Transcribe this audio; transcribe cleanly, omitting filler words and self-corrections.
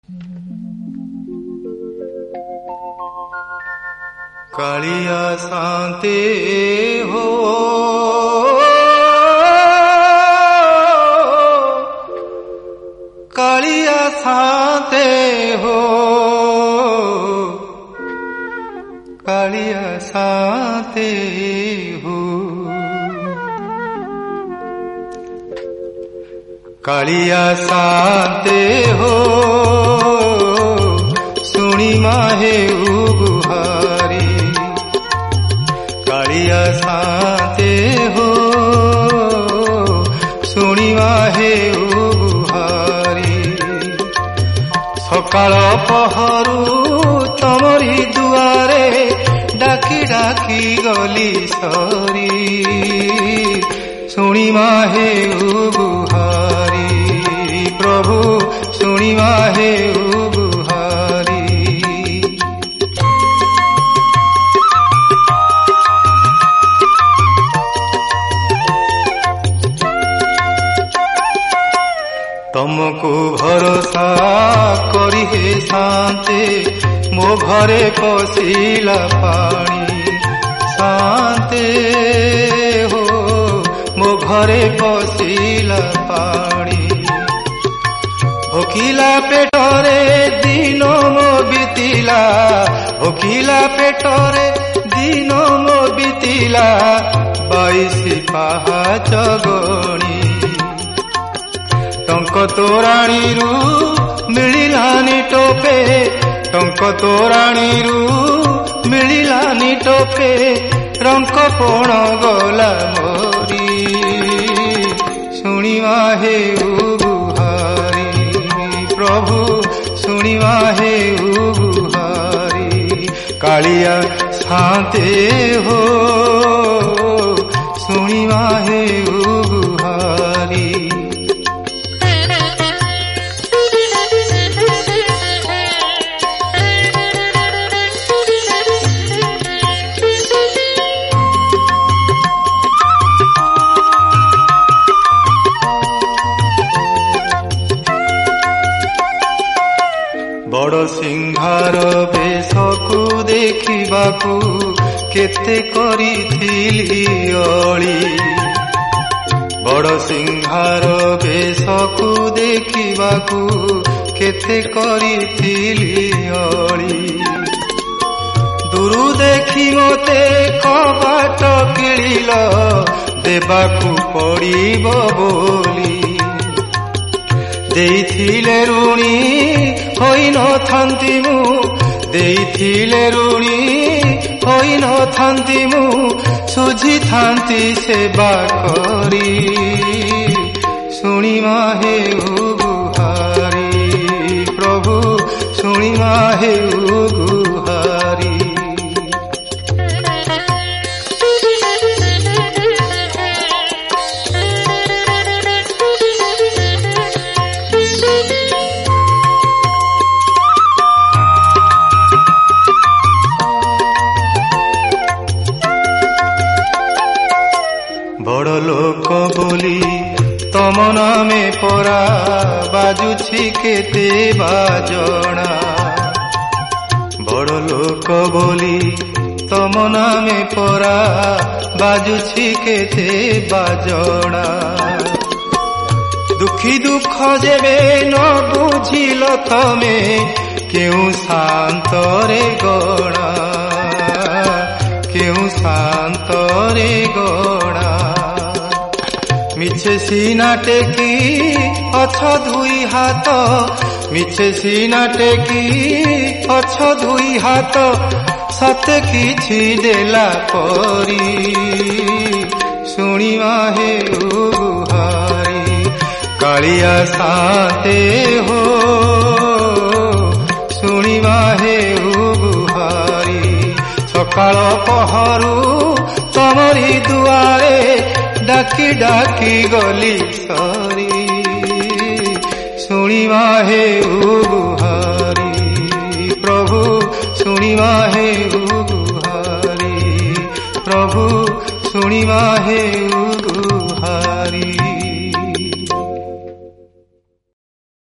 कालिया शांति हो कालिया शांति हो कालिया शांति हो कालिया शांति हो सुनी माहे उगुहारी कालिया शांति हो सुनी माहे उगुहारी सकाळ पहरु तमरी दुआरे डाकी डाकी गली सरी सुनी माहे उगुहारी प्रभु सुनी माहे उगुहारी तुमको भरोसा करी हे शांति मो घरे पशिला पानी शांति हो मो घरे पशिला पानी भोकिला पेटरे दिन मो बीतिला भोकिला पेटरे दिन मो बीतिला 22 पाहाच गणी टंक तोराणीरू मिलिलानी टोपे टंक तोराणीरू मिलिलानी टोपे रंक पण गला मोरी शुणिवा हे उगुहारी प्रभु शुणिवा हे उगुहारी कालिया शांति हो शुणिवा हे उगुहारी बड़ सिंहार बेशकु देखिबाकु केते करिथिली अळी बड़ सिंहार बेशकु देखिबाकु केते करिथिली अळी दूरु देखि मोते कबाट किळिल देबाकु पड़िब बोली देइथिले ऋणी होई न थांती मु देइथिले ऋणी होई न थांती मु सुझी थांती सेवा करी शुणी माहे उगुहारी प्रभु शुणी माहे उगुहारी बड़ लोक बोली तम नामे परा बाजुछि केते बाजणा बड़ लोक बोली तम नामे परा बाजुछि केते बाजणा दुखी दुख जेबे न बुझिल तमे केउ शांतरे गणा केउ शांतरे गणा मिछे सीना टेकी अछ दुई हाथ मिछे सीना टेकी अछ दुई हाथ सत किछि देला परी शुणिवा हे उगुहारी कालिया शांति हो शुणिवा हे उगुहारी सकाळ पहरु तमरी दुआरे डाकी डाकी गली सरी शुणिवा हे उगुहारी प्रभु शुणिवा हे उगुहारी प्रभु शुणिवा हे